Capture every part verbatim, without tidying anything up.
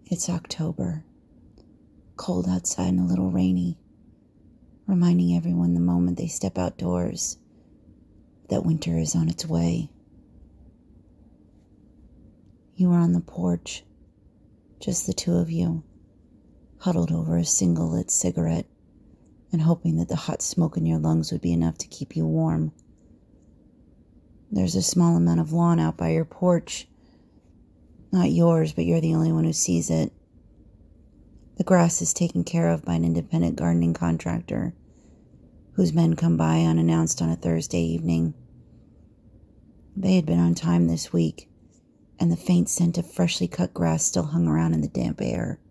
It's October, cold outside and a little rainy, reminding everyone the moment they step outdoors that winter is on its way. You are on the porch, just the two of you, huddled over a single lit cigarette and hoping that the hot smoke in your lungs would be enough to keep you warm. There's a small amount of lawn out by your porch. Not yours, but you're the only one who sees it. The grass is taken care of by an independent gardening contractor whose men come by unannounced on a Thursday evening. They had been on time this week, and the faint scent of freshly cut grass still hung around in the damp air.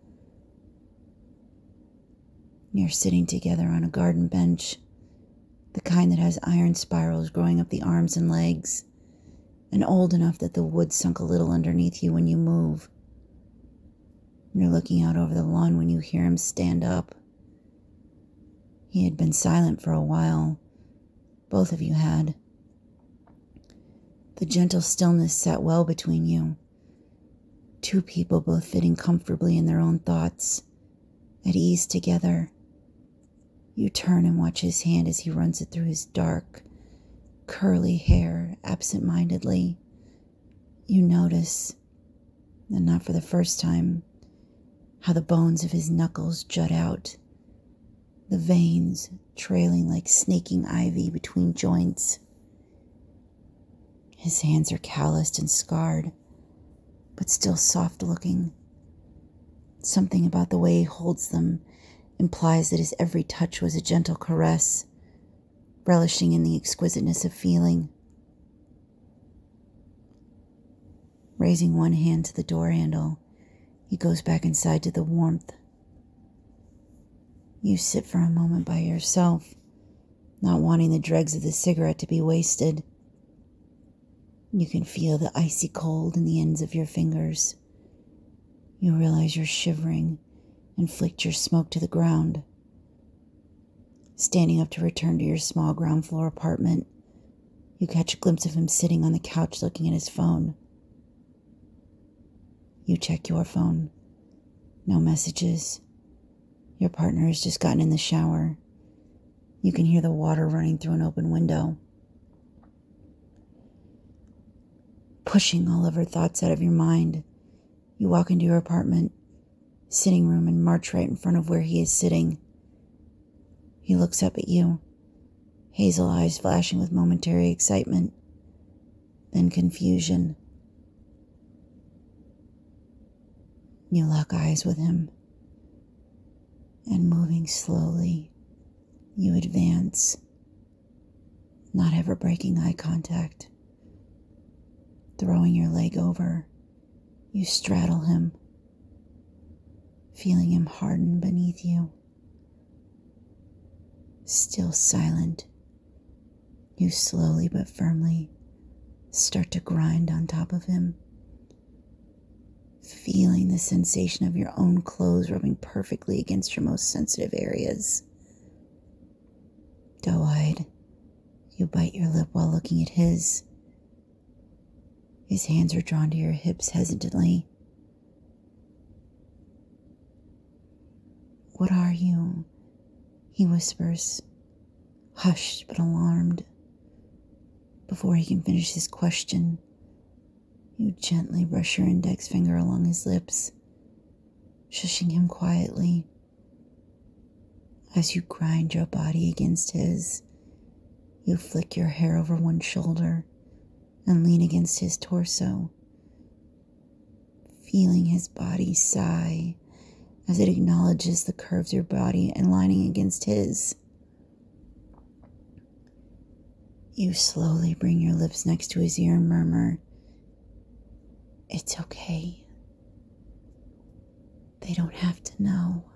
You're sitting together on a garden bench, the kind that has iron spirals growing up the arms and legs, and old enough that the wood sunk a little underneath you when you move. You're looking out over the lawn when you hear him stand up. He had been silent for a while. Both of you had. The gentle stillness sat well between you. Two people both fitting comfortably in their own thoughts, at ease together. You turn and watch his hand as he runs it through his dark, curly hair absent-mindedly. You notice, and not for the first time, how the bones of his knuckles jut out, the veins trailing like snaking ivy between joints. His hands are calloused and scarred, but still soft-looking. Something about the way he holds them implies that his every touch was a gentle caress, relishing in the exquisiteness of feeling. Raising one hand to the door handle, he goes back inside to the warmth. You sit for a moment by yourself, not wanting the dregs of the cigarette to be wasted. You can feel the icy cold in the ends of your fingers. You realize you're shivering and flicked your smoke to the ground. Standing up to return to your small ground floor apartment, you catch a glimpse of him sitting on the couch looking at his phone. You check your phone. No messages. Your partner has just gotten in the shower. You can hear the water running through an open window. Pushing all of her thoughts out of your mind, you walk into your apartment, sitting room, and march right in front of where he is sitting. He looks up at you, hazel eyes flashing with momentary excitement, then confusion. You lock eyes with him, and moving slowly, you advance, not ever breaking eye contact. Throwing your leg over, you straddle him, feeling him harden beneath you. Still silent, you slowly but firmly start to grind on top of him, feeling the sensation of your own clothes rubbing perfectly against your most sensitive areas. Doe-eyed, you bite your lip while looking at his. His hands are drawn to your hips hesitantly. "What are you?" he whispers, hushed but alarmed. Before he can finish his question, you gently brush your index finger along his lips, shushing him quietly. As you grind your body against his, you flick your hair over one shoulder and lean against his torso, feeling his body sigh as it acknowledges the curves of your body and lining against his. You slowly bring your lips next to his ear and murmur, "It's okay. They don't have to know."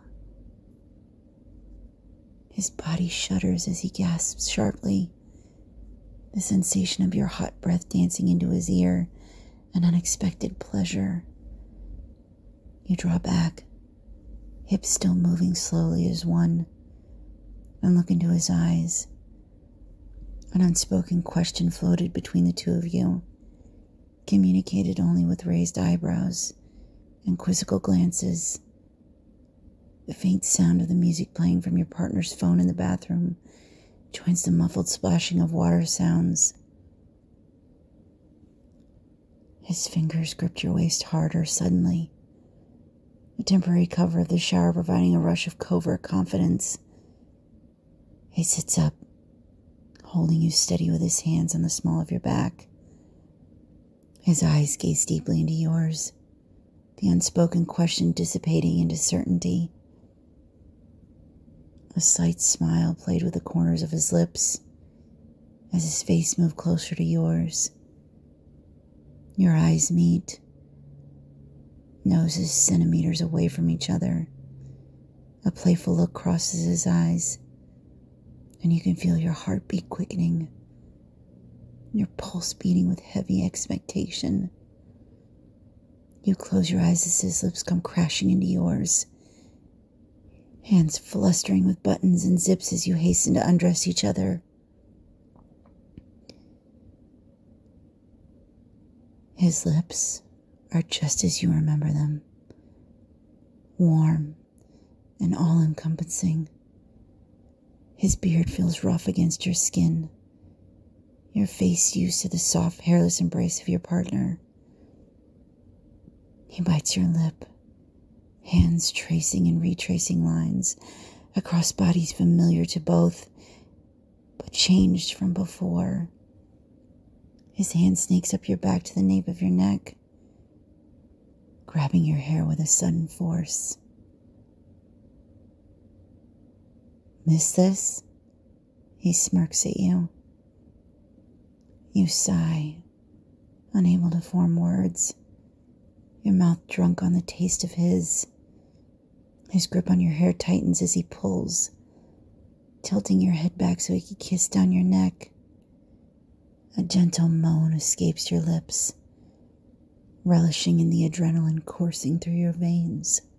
His body shudders as he gasps sharply, the sensation of your hot breath dancing into his ear, an unexpected pleasure. You draw back, hips still moving slowly as one, and look into his eyes. An unspoken question floated between the two of you, communicated only with raised eyebrows, and quizzical glances. The faint sound of the music playing from your partner's phone in the bathroom joins the muffled splashing of water sounds. His fingers gripped your waist harder suddenly, a temporary cover of the shower providing a rush of covert confidence. He sits up, holding you steady with his hands on the small of your back. His eyes gaze deeply into yours, the unspoken question dissipating into certainty. A slight smile played with the corners of his lips as his face moved closer to yours. Your eyes meet, noses centimeters away from each other. A playful look crosses his eyes, and you can feel your heartbeat quickening, your pulse beating with heavy expectation. You close your eyes as his lips come crashing into yours, hands flustering with buttons and zips as you hasten to undress each other. His lips are just as you remember them, warm and all-encompassing. His beard feels rough against your skin, your face used to the soft, hairless embrace of your partner. He bites your lip, hands tracing and retracing lines across bodies familiar to both, but changed from before. His hand snakes up your back to the nape of your neck, grabbing your hair with a sudden force. Miss this? He smirks at you. You sigh, unable to form words, your mouth drunk on the taste of his. His grip on your hair tightens as he pulls, tilting your head back so he can kiss down your neck. A gentle moan escapes your lips, relishing in the adrenaline coursing through your veins.